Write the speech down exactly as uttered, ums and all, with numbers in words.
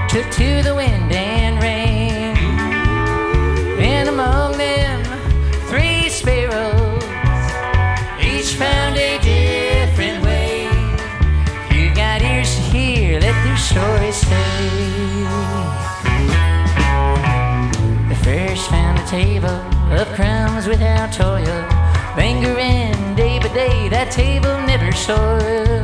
took to the wind and rain. And among them, three sparrows, each found a different way. You got ears to hear, let their stories say. The first found a table of crumbs without toil, lingering day by day, that table never soiled.